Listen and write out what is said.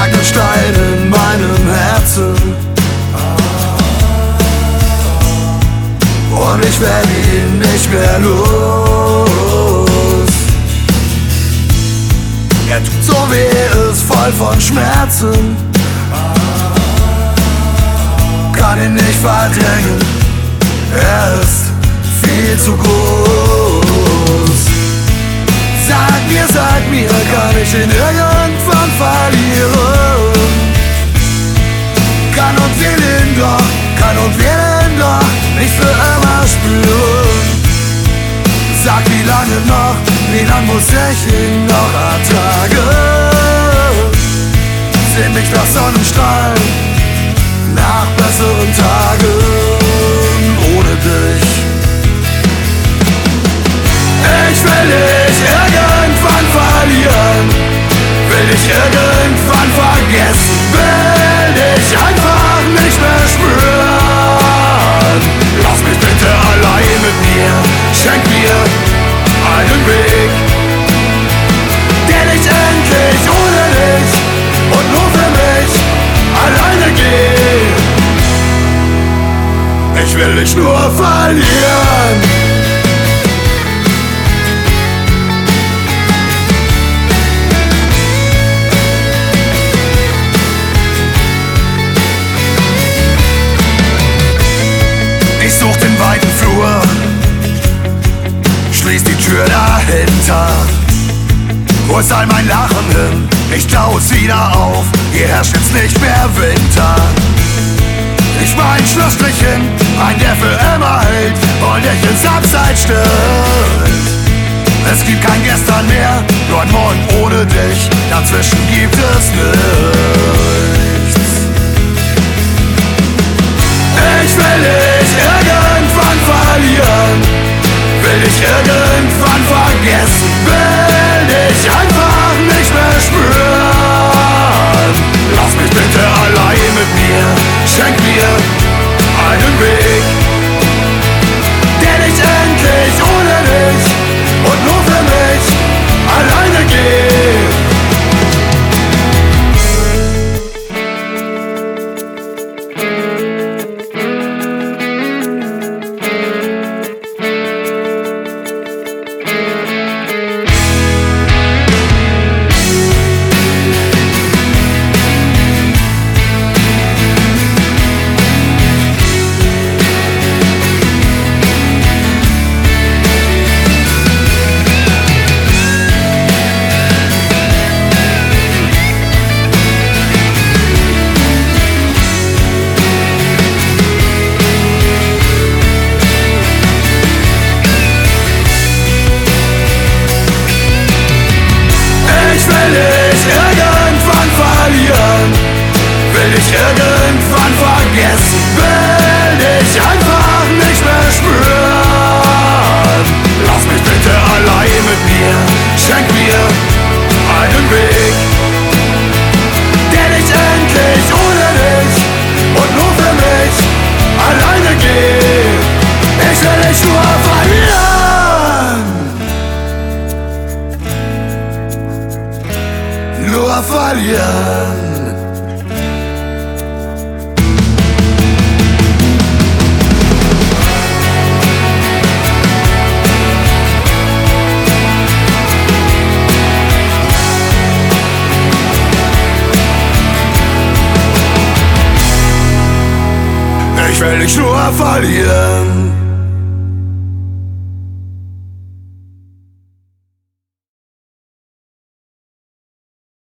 trag den Stein in meinem Herzen und ich werd ihn nicht mehr los. Er tut so weh, ist voll von Schmerzen, kann ihn nicht verdrängen, er ist viel zu groß. Sag mir, kann ich ihn irgendwann verlieren? Kann und will ihn doch nicht für immer spüren. Sag, wie lange noch, wie lang muss ich ihn noch ertragen? Seh mich nach Sonnenstrahlen, nach besseren Tagen ohne dich. Ich will dich irgendwann verlieren, will dich irgendwann vergessen, will dich einfach nicht mehr spüren. Lass mich bitte allein mit mir, schenk mir einen Weg, der nicht endlich ohne dich und nur für mich alleine geht. Ich will dich nur verlieren. Ich such den weiten Flur, schließ die Tür dahinter, wo ist all mein Lachen hin? Ich tau es wieder auf, hier herrscht jetzt nicht mehr Winter. Ich mach einen Schlussstrich hin, ein der für immer hält und dich ins Abseits stirbt. Es gibt kein Gestern mehr, nur ein Morgen ohne dich, dazwischen gibt es nichts. Ich will dich irgendwann verlieren, will dich irgendwann vergessen, will dich einfach nicht mehr spüren. Lass mich bitte allein mit mir, schenk mir einen Weg, der nicht endlich ohne dich und nur für mich alleine geht. Will dich irgendwann vergessen, will dich einfach nicht mehr spüren. Lass mich bitte allein mit mir, schenk mir einen Weg, der nicht endlich ohne dich und nur für mich alleine geht. Ich will dich nur verlieren, nur verlieren. Ich will dich nur verlieren.